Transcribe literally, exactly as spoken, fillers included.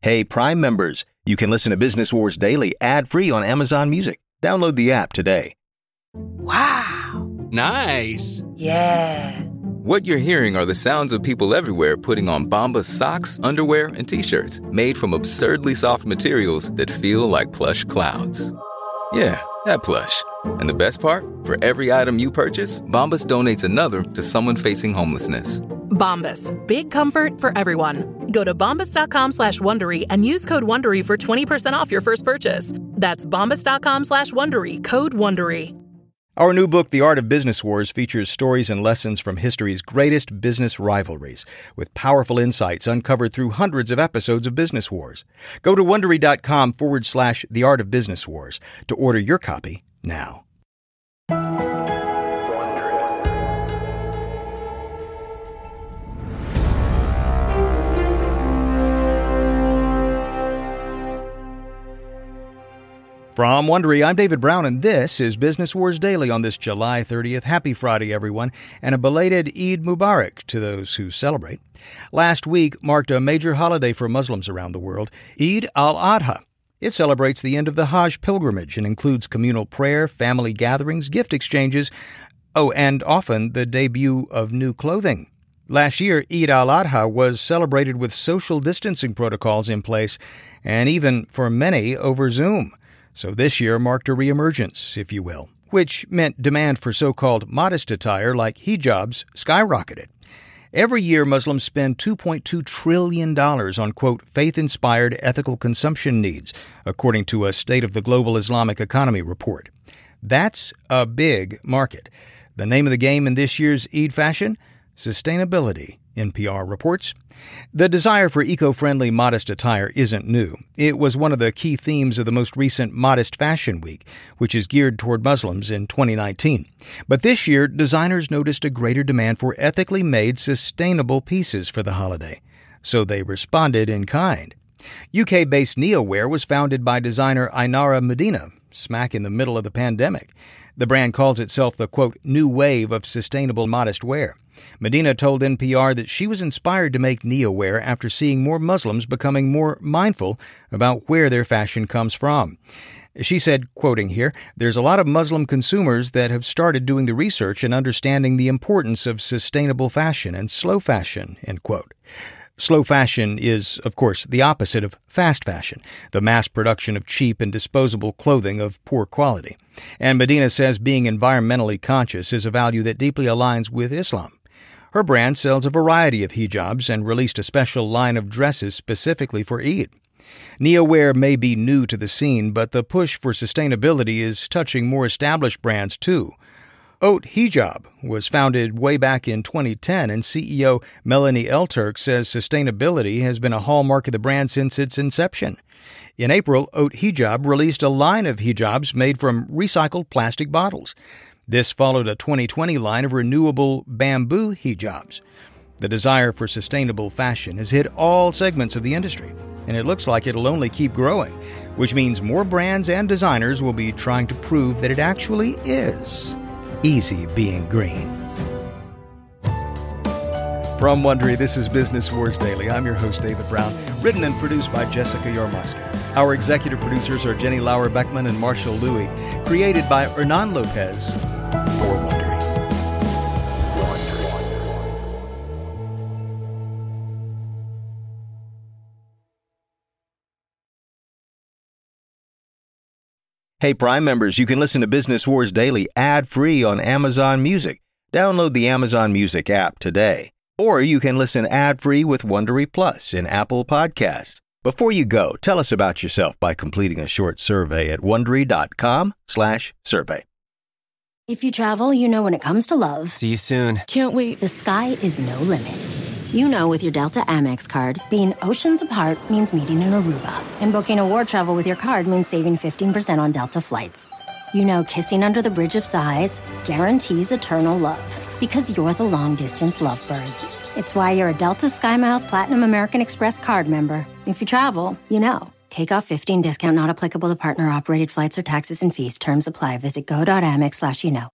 Hey, Prime members, you can listen to Business Wars Daily ad-free on Amazon Music. Download the app today. Wow. Nice. Yeah. What you're hearing are the sounds of people everywhere putting on Bombas socks, underwear, and T-shirts made from absurdly soft materials that feel like plush clouds. Yeah, that plush. And the best part? For every item you purchase, Bombas donates another to someone facing homelessness. Bombas. Big comfort for everyone. Go to bombas.com slash Wondery and use code Wondery for twenty percent off your first purchase. That's bombas.com slash Wondery. Code Wondery. Our new book, The Art of Business Wars, features stories and lessons from history's greatest business rivalries, with powerful insights uncovered through hundreds of episodes of Business Wars. Go to Wondery.com forward slash The Art of Business Wars to order your copy now. From Wondery, I'm David Brown, and this is Business Wars Daily on this July thirtieth. Happy Friday, everyone, and a belated Eid Mubarak to those who celebrate. Last week marked a major holiday for Muslims around the world, Eid al-Adha. It celebrates the end of the Hajj pilgrimage and includes communal prayer, family gatherings, gift exchanges, oh, and often the debut of new clothing. Last year, Eid al-Adha was celebrated with social distancing protocols in place, and even, for many, over Zoom. So this year marked a reemergence, if you will, which meant demand for so-called modest attire like hijabs skyrocketed. Every year, Muslims spend two point two trillion dollars on, quote, faith-inspired ethical consumption needs, according to a State of the Global Islamic Economy report. That's a big market. The name of the game in this year's Eid fashion? Sustainability, N P R reports. The desire for eco-friendly, modest attire isn't new. It was one of the key themes of the most recent Modest Fashion Week, which is geared toward Muslims in twenty nineteen. But this year, designers noticed a greater demand for ethically made, sustainable pieces for the holiday. So they responded in kind. U K-based Neoware was founded by designer Ainara Medina, smack in the middle of the pandemic. The brand calls itself the, quote, new wave of sustainable modest wear. Medina told N P R that she was inspired to make Neoware after seeing more Muslims becoming more mindful about where their fashion comes from. She said, quoting here, "There's a lot of Muslim consumers that have started doing the research and understanding the importance of sustainable fashion and slow fashion," end quote. Slow fashion is, of course, the opposite of fast fashion, the mass production of cheap and disposable clothing of poor quality. And Medina says being environmentally conscious is a value that deeply aligns with Islam. Her brand sells a variety of hijabs and released a special line of dresses specifically for Eid. Neoware may be new to the scene, but the push for sustainability is touching more established brands too. Haute Hijab was founded way back in twenty ten, and C E O Melanie Elturk says sustainability has been a hallmark of the brand since its inception. In April, Haute Hijab released a line of hijabs made from recycled plastic bottles. This followed a twenty twenty line of renewable bamboo hijabs. The desire for sustainable fashion has hit all segments of the industry, and it looks like it'll only keep growing, which means more brands and designers will be trying to prove that it actually is easy being green. From Wondery, this is Business Wars Daily. I'm your host, David Brown, written and produced by Jessica Yarmoska. Our executive producers are Jenny Lauer-Beckman and Marshall Louie, created by Hernan Lopez for Wondery. Hey, Prime members, you can listen to Business Wars Daily ad-free on Amazon Music. Download the Amazon Music app today. Or you can listen ad-free with Wondery Plus in Apple Podcasts. Before you go, tell us about yourself by completing a short survey at Wondery.com slash survey. If you travel, you know when it comes to love. See you soon. Can't wait. The sky is no limit. You know with your Delta Amex card, being oceans apart means meeting in Aruba. And booking a war travel with your card means saving fifteen percent on Delta flights. You know kissing under the bridge of sighs guarantees eternal love. Because you're the long-distance lovebirds. It's why you're a Delta SkyMiles Platinum American Express card member. If you travel, you know. Take off fifteen discount not applicable to partner-operated flights or taxes and fees. Terms apply. Visit go.amex slash you know.